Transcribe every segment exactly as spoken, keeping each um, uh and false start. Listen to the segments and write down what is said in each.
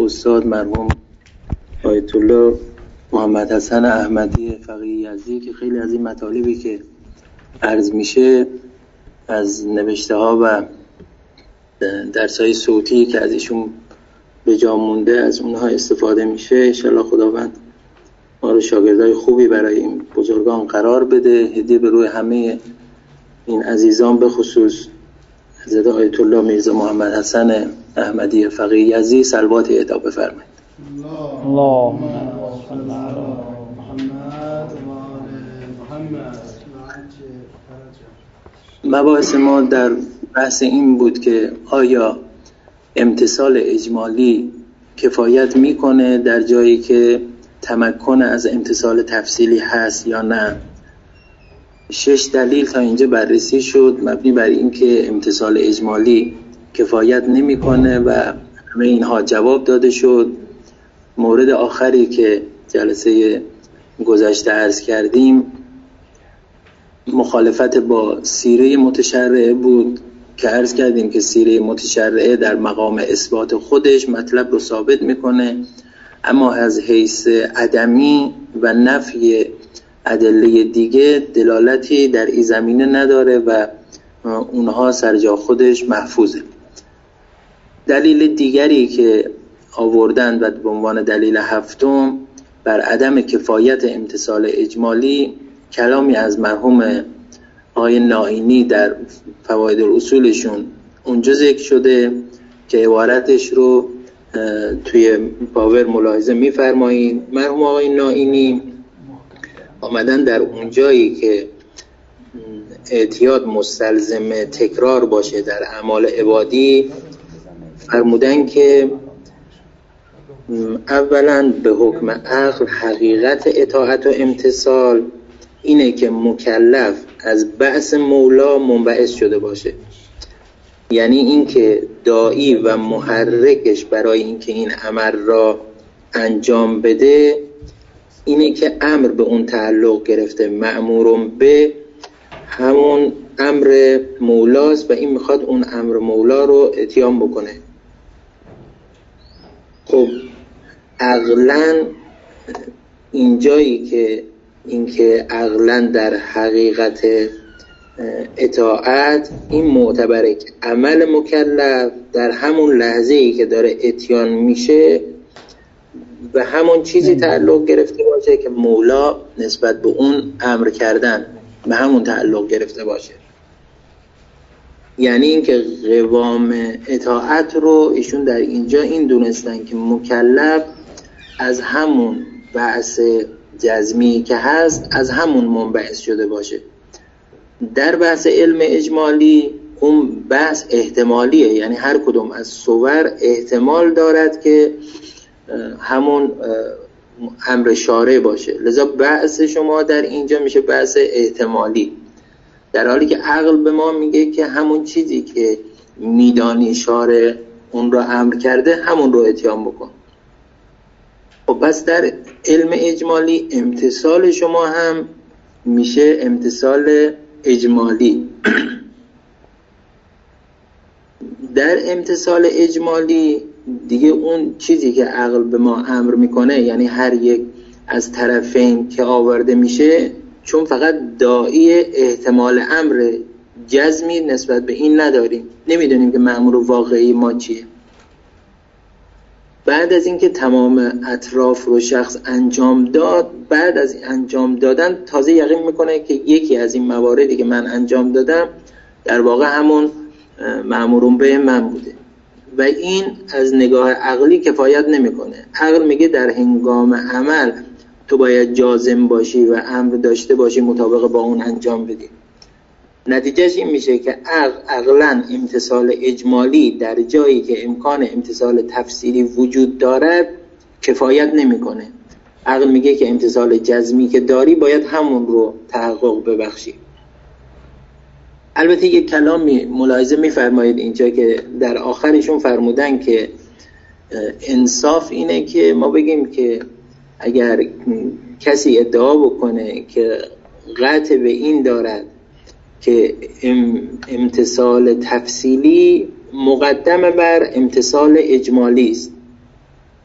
استاد مرحوم آیت الله محمد حسن احمدی فقیه یزدی که خیلی از این مطالبی که عرض میشه از نوشته ها و درس‌های صوتی که از ایشون به جا مونده از اونها استفاده میشه. انشالله خداوند ما رو شاگردای خوبی برای این بزرگان قرار بده. هدیه به روی همه این عزیزان به خصوص حضرت آیت الله میرزا محمد حسن احمدی فقیه یزدی صلوات اهدا بفرمایید. اللهم صل علی محمد و آل محمد. مباحث ما در بحث این بود که آیا امتثال اجمالی کفایت میکنه در جایی که تمکن از امتثال تفصیلی هست یا نه. شش دلیل تا اینجا بررسی شد مبنی بر این که امتثال اجمالی کفایت نمیکنه و همه اینها جواب داده شد. مورد آخری که جلسه گذشته عرض کردیم مخالفت با سیره متشرعه بود که عرض کردیم که سیره متشرعه در مقام اثبات خودش مطلب رو ثابت میکنه، اما از حیث عدمی و نفی ادله دیگه دلالتی در این زمینه نداره و اونها سر جا خودش محفوظه. دلیل دیگری که آوردن و به عنوان دلیل هفتم بر عدم کفایت امتثال اجمالی کلامی از مرحوم آقای نائینی در فواید الاصولشون اونجا ذکر شده که عبارتش رو توی پاور ملاحظه می‌فرمایید. مرحوم آقای نائینی آمدن در اونجایی که اعتیاد مستلزم تکرار باشه در اعمال عبادی فرمودن که اولا به حکم عقل حقیقت اطاعت و امتثال اینه که مکلف از بعث مولا منبعث شده باشه، یعنی اینکه داعی و محرکش برای اینکه این امر را انجام بده اینه که امر به اون تعلق گرفته، مأمورم به همون امر مولاست و این میخواد اون امر مولا رو اتیان بکنه. خب عقلاً اینجایی که اینکه عقلاً در حقیقت اطاعت این معتبره که عمل مکلف در همون لحظه‌ای که داره اتیان میشه و همون چیزی تعلق گرفته باشه که مولا نسبت به اون امر کردن به همون تعلق گرفته باشه. یعنی اینکه قوام اطاعت رو ایشون در اینجا این دونستن که مکلف از همون بعث جزمی که هست از همون منبعث شده باشه. در بحث علم اجمالی اون بحث احتمالیه، یعنی هر کدوم از صور احتمال دارد که همون امر شارع باشه، لذا بحث شما در اینجا میشه بحث احتمالی، در حالی که عقل به ما میگه که همون چیزی که میدانی شارع اون رو امر کرده همون رو اتیان بکن. خب پس در علم اجمالی امتثال شما هم میشه امتثال اجمالی. در امتثال اجمالی دیگه اون چیزی که عقل به ما امر میکنه، یعنی هر یک از طرفین که آورده میشه، چون فقط داعی احتمال امر جزمی نسبت به این نداریم، نمیدونیم که مأمور واقعی ما چیه. بعد از اینکه تمام اطراف رو شخص انجام داد، بعد از انجام دادن تازه یقین میکنه که یکی از این مواردی که من انجام دادم در واقع همون مأمورون به من بوده و این از نگاه عقلی کفایت نمیکنه. عقل میگه در هنگام عمل تو باید جازم باشی و امر داشته باشی مطابق با اون انجام بدی. نتیجهش این میشه که عقل عقلاً امتثال اجمالی در جایی که امکان امتثال تفصیلی وجود دارد کفایت نمیکنه. عقل میگه که امتثال جزمی که داری باید همون رو تحقق ببخشی. البته یک کلامی ملاحظه میفرمایید اینجا که در آخرشون فرمودن که انصاف اینه که ما بگیم که اگر کسی ادعا بکنه که قطع به این دارد که امتثال تفصیلی مقدم بر امتثال اجمالی است،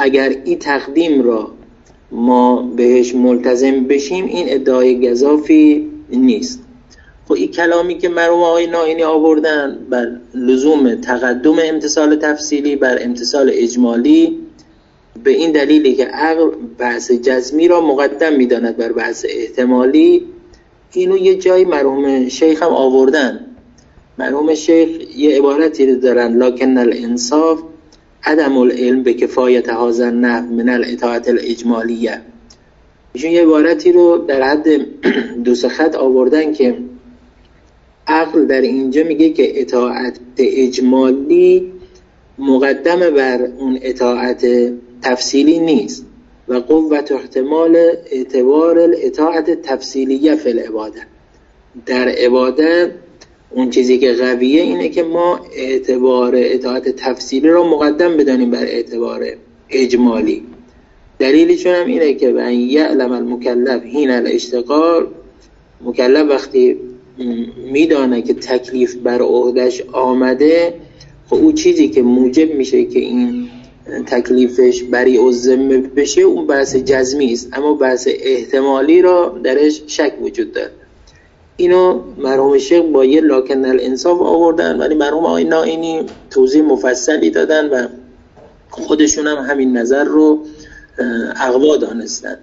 اگر این تقدیم را ما بهش ملتزم بشیم این ادعای گزافی نیست. خب این کلامی که مرحوم آقای نائینی آوردن بر لزوم تقدم امتصال تفصیلی بر امتصال اجمالی به این دلیلی که عقل بحث جزمی را مقدم می‌داند بر بحث احتمالی، اینو یه جای مرحوم شیخ هم آوردن. مرحوم شیخ یه عبارتی دارن: لکن الانصاف عدم العلم به کفایت هذا النحو من الاطاعت الاجمالیه. ایشون یه عبارتی رو در حد دو سه خط آوردن که عقل در اینجا میگه که اطاعت اجمالی مقدم بر اون اطاعت تفصیلی نیست و قوت احتمال اعتبار الاطاعت تفصیلیه فی العباده. در عبادت اون چیزی که قویه اینه که ما اعتبار اطاعت تفصیلی رو مقدم بدانیم بر اعتبار اجمالی. دلیلشون هم اینه که و یعلم المکلف حین الاشتغال، مکلف وقتی میدانه که تکلیف بر عهده‌اش آمده، خب اون چیزی که موجب میشه که این تکلیفش بری الذمه بشه اون بحث جزمی است، اما بحث احتمالی را درش شک وجود داره. اینو مرحوم شیخ با یه لکن الانصاف آوردن، ولی مرحوم آقای نائینی توضیح مفصلی دادن و خودشون هم همین نظر رو اقوا دانستن.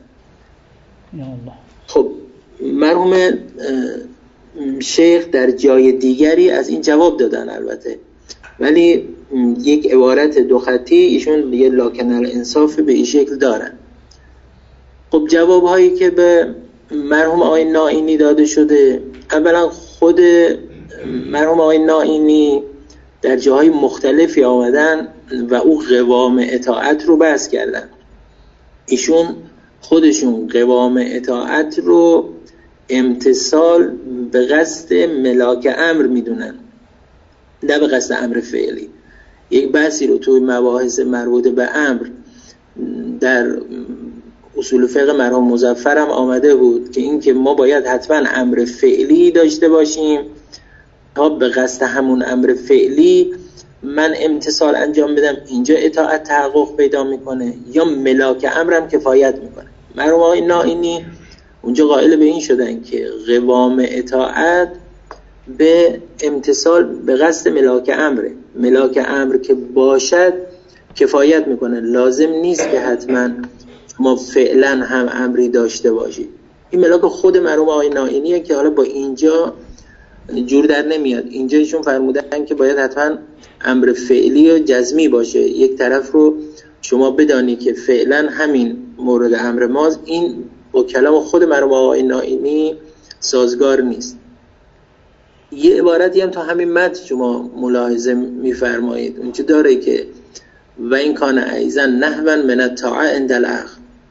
خب مرحوم شیخ در جای دیگری از این جواب دادن البته، ولی یک عبارت دو خطی ایشون یه لکن الانصاف به این شکل دارن. خب جواب هایی که به مرحوم آقای نائینی داده شده، اولا خود مرحوم آقای نائینی در جاهای مختلفی آمدن و او قوام اطاعت رو بحث کردن. ایشون خودشون قوام اطاعت رو امتصال به قصد ملاک امر میدونن، نه به قصد امر فعلی. یک بحثی رو توی مباحث مربوط به امر در اصول فقه مرحوم مظفر هم آمده بود که این که ما باید حتما امر فعلی داشته باشیم تا به قصد همون امر فعلی من امتصال انجام بدم، اینجا اطاعت تحقق پیدا میکنه، یا ملاک امرم کفایت میکنه. مرحوم آقای نائینی اونجا قائل به این شدن که قوام اطاعت به امتصال به قصد ملاک امره. ملاک امر که باشد کفایت میکنه، لازم نیست که حتما ما فعلا هم امری داشته باشیم. این ملاک خود مرحوم آقای نائینیه که حالا با اینجا جور در نمیاد. اینجا ایشون فرمودن که باید حتما امر فعلی و جزمی باشه. یک طرف رو شما بدانی که فعلا همین مورد امر ماست، این با کلام خود مرحوم آقای نائینی سازگار نیست. یه عبارتی هم تا همین متن شما ملاحظه می‌فرمایید، اونجا داره که و این کان ایضا نحوا من الطاعه عند العقل.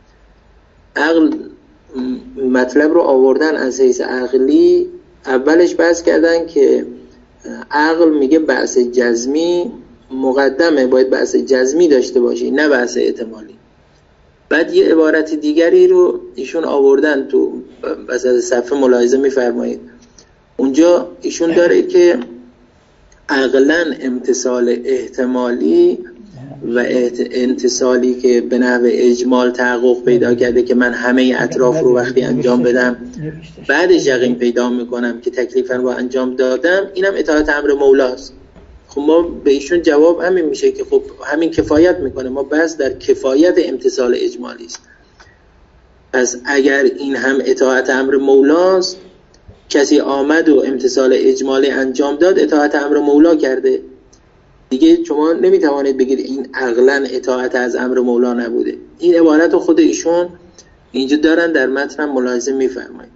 عقل مطلب رو آوردن از حیث عقلی. اولش بحث کردن که عقل میگه بحث جزمی مقدمه، باید بحث جزمی داشته باشی نه بحث احتمالی. بعد یه عبارت دیگری رو ایشون آوردن تو وسط صفحه ملاحظه می‌فرمایید. اونجا ایشون داره که عقلاً امتصال احتمالی و امتصالی که به نحو اجمال تحقق پیدا کرده که من همه اطراف رو وقتی انجام بدم بعدش یقین پیدا میکنم که تکلیفاً رو انجام دادم، اینم اطاعت امر مولاست. خب ما به ایشون جواب همین میشه که خب همین کفایت میکنه، ما بس در کفایت امتصال اجمالی است. پس اگر این هم اطاعت امر مولاست، کسی آمد و امتصال اجمالی انجام داد، اطاعت امر مولا کرده دیگه. شما نمیتوانید بگید این عقلاً اطاعت از امر مولا نبوده. این عبارت خود ایشون اینجا دارن در متن ملاحظه میفرمایید.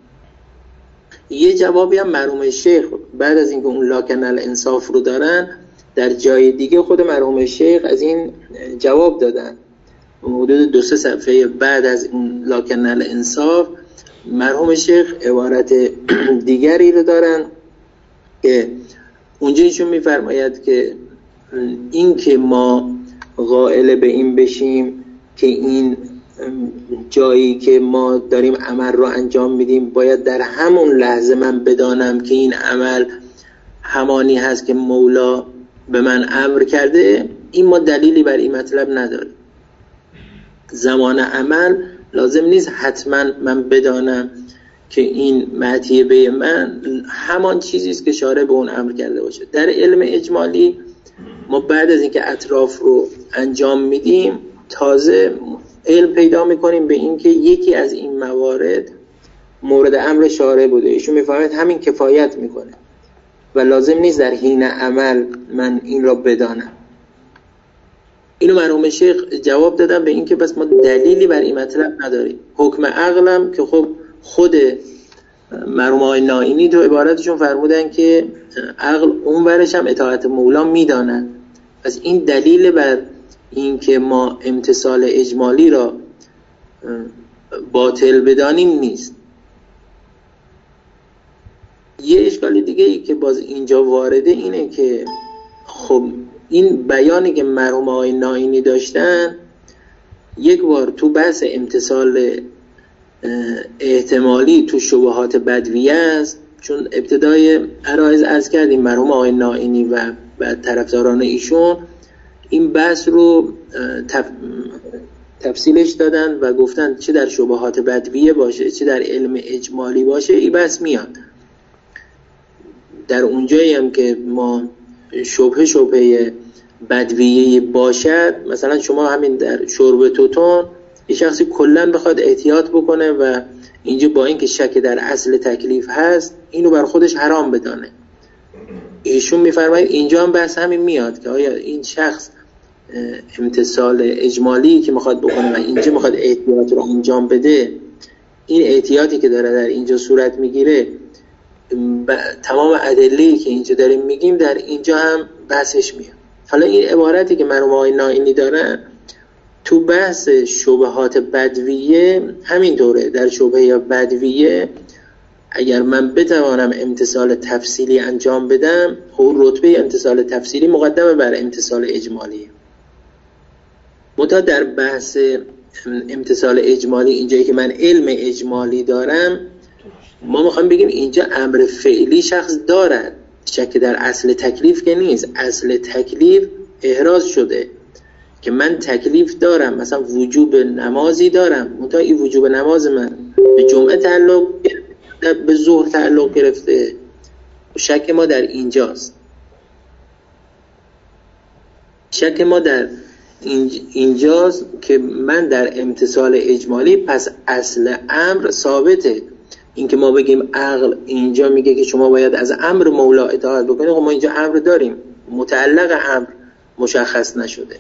یه جوابی هم مرحوم شیخ بعد از اینکه اون لکن الانصاف رو دارن، در جای دیگه خود مرحوم شیخ از این جواب دادن. حدود دو سه صفحه بعد از اون لکن الانصاف مرحوم شیخ عبارت دیگری رو دارن که اونجا ایشون میفرماید که این که ما قائل به این بشیم که این جایی که ما داریم عمل رو انجام میدیم باید در همون لحظه من بدانم که این عمل همانی هست که مولا به من امر کرده، این ما دلیلی بر این مطلب نداریم. زمان عمل لازم نیست حتما من بدانم که این معطیه من همان چیزی است که شارع به اون امر کرده باشه. در علم اجمالی ما بعد از اینکه اطراف رو انجام میدیم تازه علم پیدا میکنیم به اینکه یکی از این موارد مورد امر شارع بوده، ایشون میفهمد همین کفایت میکنه و لازم نیست در حین عمل من این را بدانم. اینو مرحوم شیخ جواب دادن به اینکه بس ما دلیلی بر این مطلب نداریم. حکم عقلم که خب خود مرحوم آقای نائینی تو عبارتشون فرمودن که عقل اون ورش هم اطاعت مولا میدانن. پس این دلیل بر این که ما امتثال اجمالی را باطل بدانیم نیست. یه اشکال دیگه ای که باز اینجا وارده اینه که خب این بیانی که مرحوم آقای نائینی داشتن یک بار تو بحث امتثال احتمالی تو شبهات بدویه است، چون ابتدای عرایض عرض کردیم مرحوم آقای نائینی و بعد طرفداران ایشون این بحث رو تف... تفصیلش دادن و گفتن چه در شبهات بدویه باشه چه در علم اجمالی باشه این بحث میاد. در اونجایی هم که ما شبهه شبهه بدویه باشد، مثلا شما همین در شرب توتون یه شخصی کلن بخواد احتیاط بکنه و اینجا با اینکه شک در اصل تکلیف هست اینو بر خودش حرام بدانه، ایشون میفرماید اینجا هم بحث همین میاد که آیا این شخص امتثال اجمالی که میخواد بکنه و اینجا میخواد احتیاط رو انجام بده، این احتیاطی که داره در اینجا صورت میگیره تمام ادله‌ای که اینجا داریم میگیم در اینجا هم بحثش میاد. حالا این عبارتی که مرحوم آقای نائینی دارن تو بحث شبهات بدویه همینطوره. در شبهه بدویه اگر من بتوانم امتثال تفصیلی انجام بدم، خب رتبه امتثال تفصیلی مقدمه بر امتثال اجمالی. منتها در بحث امتثال اجمالی اینجایی که من علم اجمالی دارم، ما میخوایم بگیم اینجا امر فعلی شخص دارد، شک در اصل تکلیف که نیست. اصل تکلیف احراز شده که من تکلیف دارم، مثلا وجوب نمازی دارم، منتها این وجوب نماز من به جمعه تعلق به ظهر تعلق گرفته، شک ما در اینجاست. شک ما در اینجاست که من در امتثال اجمالی پس اصل امر ثابته. این که ما بگیم عقل اینجا میگه که شما باید از امر مولا اطاعت بکنید، خب ما اینجا امر داریم، متعلق امر مشخص نشده.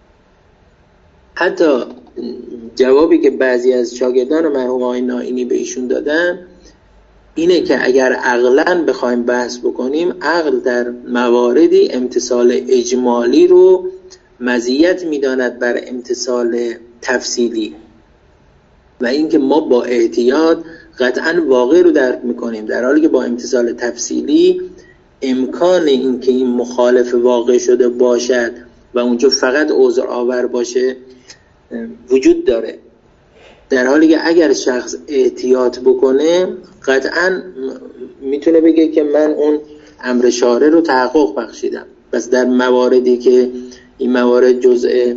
حتی جوابی که بعضی از شاگردان مرحوم آقای نائینی به ایشون دادن اینه که اگر عقلاً بخوایم بحث بکنیم، عقل در مواردی امتثال اجمالی رو مزیت میداند بر امتثال تفصیلی و اینکه ما با احتیاط قطعاً واقع رو درک میکنیم، در حالی که با امتثال تفصیلی امکان این که این مخالف واقع شده باشد و اونجا فقط عذر آور باشه وجود داره. در حالی که اگر شخص احتیاط بکنه قطعاً میتونه بگه که من اون امر شارع رو تحقق بخشیدم. بس در مواردی که این موارد جزء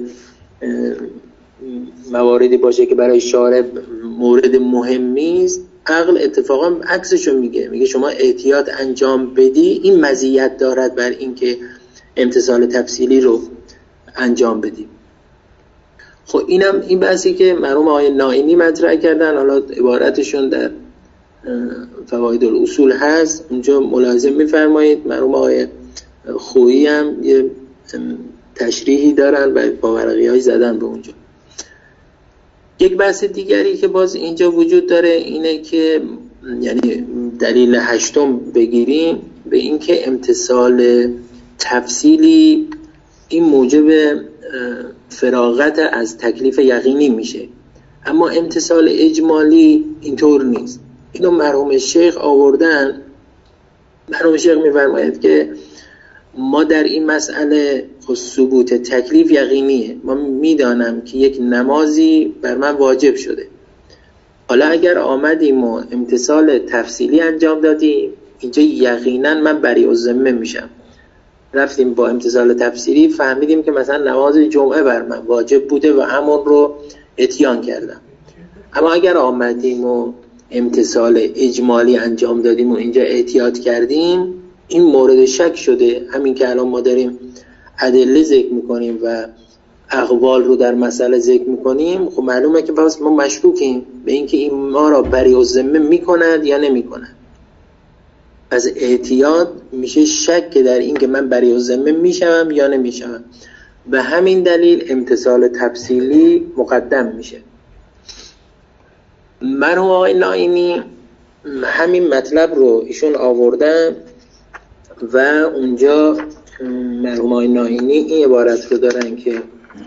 مواردی باشه که برای شارع مورد مهمی است، عقل اتفاقا عکسشو میگه، میگه شما احتیاط انجام بدی این مزیت دارد بر اینکه امتثال تفصیلی رو انجام بدی. خب اینم این بحثی که مرحوم آقای نائینی مطرح کردن، حالا عبارتشون در فواید الاصول هست، اونجا ملاحظه میفرمایید. مرحوم آقای خویی هم یه تشریحی دارن و با ورقی‌های زدن به اونجا. یک بحث دیگری که باز اینجا وجود داره اینه که یعنی دلیل هشتم بگیریم به اینکه امتثال تفصیلی این موجب فراغت از تکلیف یقینی میشه، اما امتثال اجمالی اینطور نیست. اینو مرحوم شیخ آوردن. مرحوم شیخ میفرماید که ما در این مسئله ثبوت تکلیف یقینیه، ما میدانم که یک نمازی بر من واجب شده، حالا اگر آمدیم و امتثال تفصیلی انجام دادیم اینجا یقینا من بری الذمه میشم. رفتیم با امتثال تفصیلی فهمیدیم که مثلا نماز جمعه بر من واجب بوده و همون رو اتیان کردم. اما اگر آمدیم و امتثال اجمالی انجام دادیم و اینجا احتیاط کردیم، این مورد شک شده. همین که الان ما داریم ادله ذکر میکنیم و اقوال رو در مسئله ذکر میکنیم، خب معلومه که پس ما مشکوکیم به اینکه این ما را بری الذمه میکند یا نمیکند. از احتیاط میشه شک در این که من بری الذمه میشم یا نمیشم. به همین دلیل امتثال تفصیلی مقدم میشه. مرحوم آقای نائینی همین مطلب رو ایشون آوردن و اونجا مرحوم آقای نائینی این عبارت رو دارن که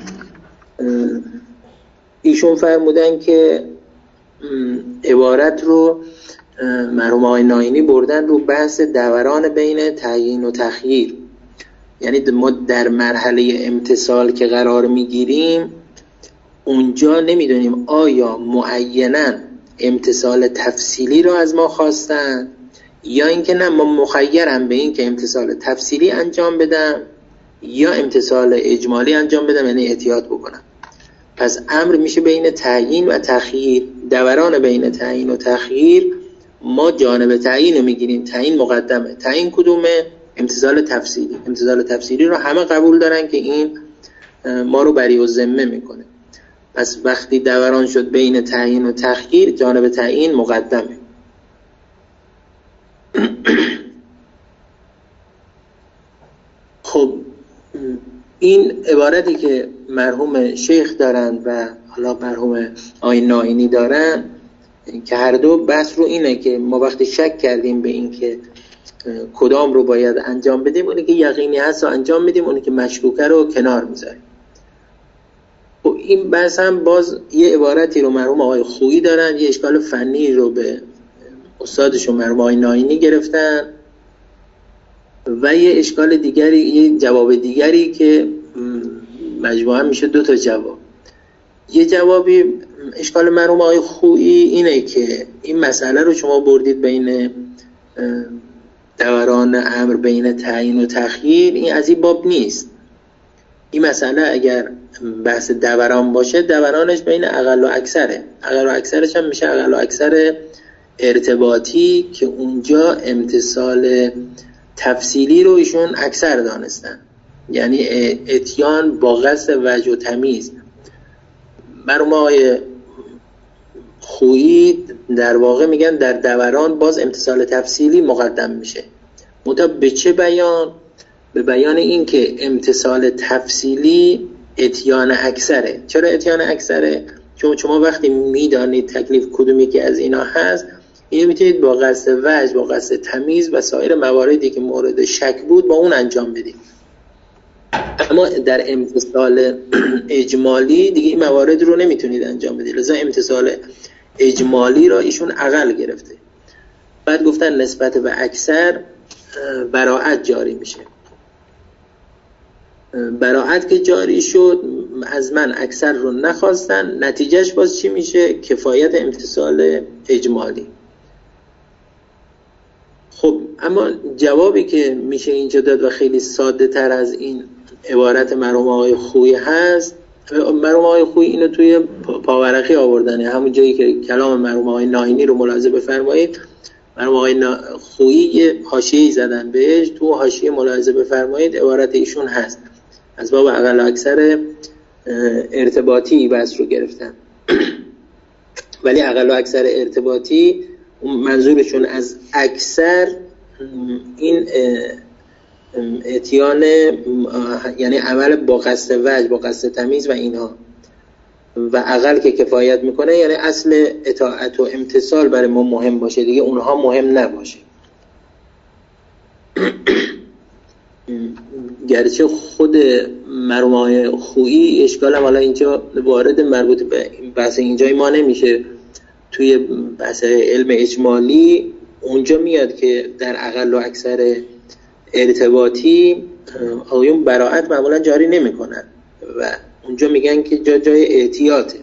ایشون فرمودن که عبارت رو مرحوم آقای نائینی بردن رو بحث دوران بین تعیین و تخییر. یعنی ما در مرحله امتثال که قرار میگیریم اونجا نمیدونیم آیا معیناً امتثال تفصیلی رو از ما خواستن یا اینکه نه ما مخیرم به این که امتثال تفصیلی انجام بدم یا امتثال اجمالی انجام بدم، یعنی احتیاط بکنم. پس امر میشه بین تعیین و تخییر. دوران بین تعیین و تخییر ما جانب تعیین رو میگیریم، تعیین مقدمه. تعیین کدومه؟ امتثال تفصیلی. امتثال تفصیلی رو همه قبول دارن که این ما رو بری الذمه میکنه. پس وقتی دوران شد بین تعیین و تخییر، جانب تعیین مقدمه. خب این عبارتی که مرحوم شیخ دارن و حالا مرحوم آقای نائینی دارن که هر دو بحث رو اینه که ما وقتی شک کردیم به این که کدام رو باید انجام بدیم، اونی که یقینی هست رو انجام بدیم، اونی که مشکوکه رو کنار میذاریم. خب این بحث هم باز یه عبارتی رو مرحوم آقای خویی دارن، یه اشکال فنی رو به استادشون مرحوم آقای نائینی گرفتن و یه اشکال دیگری، یه جواب دیگری که مجموعاً میشه دو تا جواب. یه جوابی اشکال مرحوم آقای خویی اینه که این مسئله رو شما بردید بین دوران امر بین تعیین و تخییر، این از این باب نیست. این مسئله اگر بحث دوران باشه، دورانش بین اقل و اکثره. اقل و اکثرش هم میشه اقل و اکثر ارتباطی که اونجا امتثال تفصیلی رو ایشون اکثر دانستن، یعنی اتیان با قصد وجه و تمیز. مرحوم آقای خویی در واقع میگن در دوران باز امتثال تفصیلی مقدم میشه. منتها به چه بیان؟ به بیان این که امتثال تفصیلی اتیان اکثره. چرا اتیان اکثره؟ چون شما وقتی میدانید تکلیف کدومی که از اینا هست، اینو میتونید با قصد وجه، با قصد تمیز و سایر مواردی که مورد شک بود با اون انجام بدید. اما در امتثال اجمالی دیگه این موارد رو نمیتونید انجام بدید، لذا امتثال اجمالی را ایشون اقل گرفته. بعد گفتن نسبت به اکثر براعت جاری میشه. براعت که جاری شد، از من اکثر رو نخواستن، نتیجهش باز چی میشه؟ کفایت امتثال اجمالی. خب اما جوابی که میشه اینجا داد و خیلی ساده تر از این عبارت مرحوم آقای خویی هست. مرحوم آقای خویی اینو توی پاورقی آوردنه، همون جایی که کلام مرحوم آقای نائینی رو ملاحظه بفرمایید. مرحوم آقای خویی یه حاشیه‌ای زدن بهش، تو حاشیه ملاحظه بفرمایید عبارت ایشون هست، از باب اقل و اکثر ارتباطی بحث رو گرفتن. ولی اقل و اکثر ارتباطی منظورشون از اکثر این اتیان، یعنی عمل با قصد وجه، با قصد تمیز و اینها، و اقل که کفایت میکنه یعنی اصل اطاعت و امتثال برای ما مهم باشه، دیگه اونها مهم نباشه. گرچه خود مرحوم آقای خویی اشکال هم حالا اینجا وارد مربوط به بحث اینجای ما نمیشه، توی بحث علم اجمالی اونجا میاد که در اقل و اکثر ارتباطی آقایون براعت معمولا جاری نمی کنن و اونجا میگن که جا جای احتیاطه.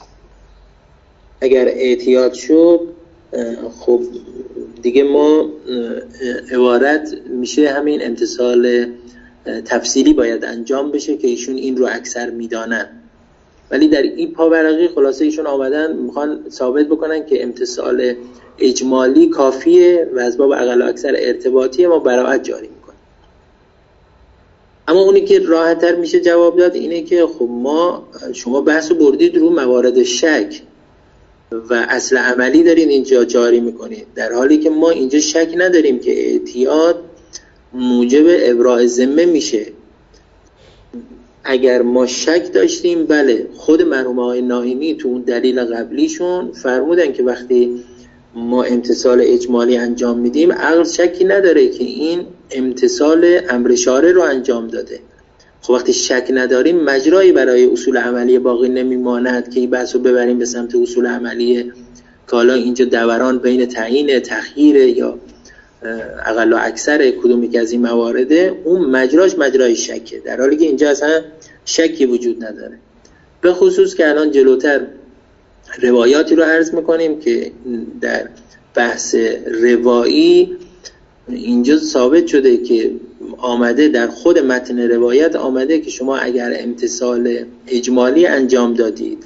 اگر احتیاط شد خب دیگه ما عبارت میشه همین امتثال تفصیلی باید انجام بشه که ایشون این رو اکثر میدانن. ولی در این پاورقی خلاصه ایشون آمدن میخوان ثابت بکنن که امتثال اجمالی کافیه و از باب اقل و اکثر ارتباطی ما براءت جاری میکنه. اما اونی که راحت تر میشه جواب داد اینه که خب ما شما بحثو بردید رو موارد شک و اصل عملی دارین اینجا جاری میکنید، در حالی که ما اینجا شک نداریم که اعتیاد موجب ابراء ذمه میشه. اگر ما شک داشتیم، بله خود مرحوم آقای ناینی تو اون دلیل قبلیشون فرمودن که وقتی ما امتثال اجمالی انجام میدیم عقل شکی نداره که این امتثال امر شارع رو انجام داده. خب وقتی شک نداریم مجرایی برای اصول عملی باقی نمیماند که این بحث رو ببریم به سمت اصول عملی که حالا اینجا دوران بین تعیین تخییر یا اقل و اکثر کدومی که از این موارده، اون مجراش مجرای شکه، در حالی که اینجا اصلا شکی وجود نداره. به خصوص که الان جلوتر روایاتی رو عرض میکنیم که در بحث روایی اینجا ثابت شده که آمده در خود متن روایت آمده که شما اگر امتثال اجمالی انجام دادید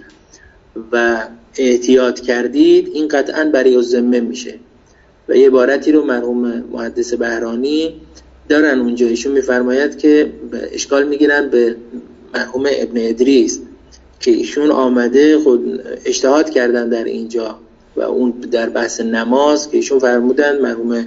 و احتیاط کردید این قطعاً برای الذمه میشه. و یه عبارتی رو مرحوم محدث بهرانی دارن اونجا، ایشون میفرماید که اشکال میگیرن به مرحوم ابن ادریس که ایشون آمده خود اجتهاد کردن در اینجا و اون در بحث نماز که ایشون فرمودن، مرحوم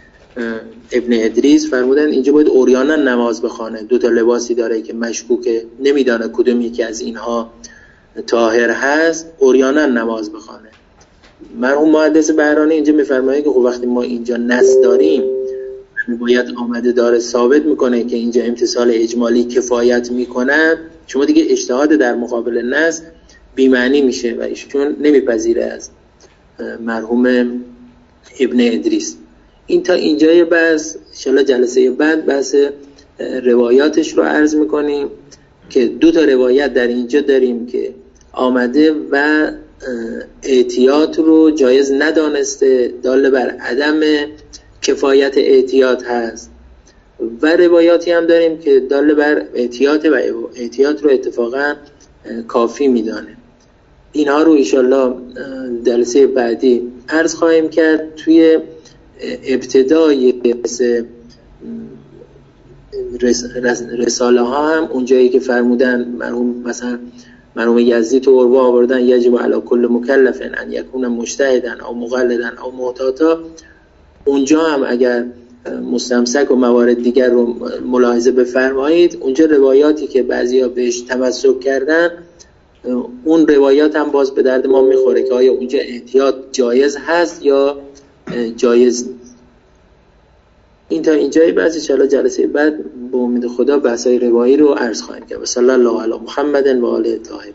ابن ادریس فرمودن اینجا باید عریانا نماز بخونه، دو تا لباسی داره که مشکوکه نمیدانه کدوم یکی از اینها طاهر هست، عریانا نماز بخونه. مرحوم محدث بهرانی اینجا میفرماید که خب وقتی ما اینجا نص داریم باید آمده داره ثابت میکنه که اینجا امتثال اجمالی کفایت میکنه، شما دیگه اجتهاد در مقابل نص بی‌معنی میشه و ایشون نمیپذیره از مرحوم ابن ادریس. این تا اینجای بحث، انشالله جلسه بعد بحث روایاتش رو عرض میکنیم که دو تا روایت در اینجا داریم که آمده و احتیاط رو جایز ندانسته، دال بر عدم کفایت احتیاط هست، و روایاتی هم داریم که دال بر احتیاط و احتیاط رو اتفاقا کافی میدانه. اینها رو انشالله جلسه بعدی عرض خواهیم کرد. توی ابتدای رساله ها هم اونجایی که فرمودن مرحوم مثلا مرحوم یزدی تو عروه آوردن یجب علی کل مکلف ان یکون مجتهدا او مقلدا او محتاطا، اونجا هم اگر مستمسک و موارد دیگر رو ملاحظه بفرمایید اونجا روایاتی که بعضیا بهش تمسک کردن اون روایات هم باز به درد ما میخوره که آیا اونجا احتیاط جایز هست یا جایز نیست. این تا اینجای بعضی انشاءالله جلسه بعد به امید خدا بحثای روایی رو عرض خواهیم کرد. صلی الله علی محمد و آله الطاهرین.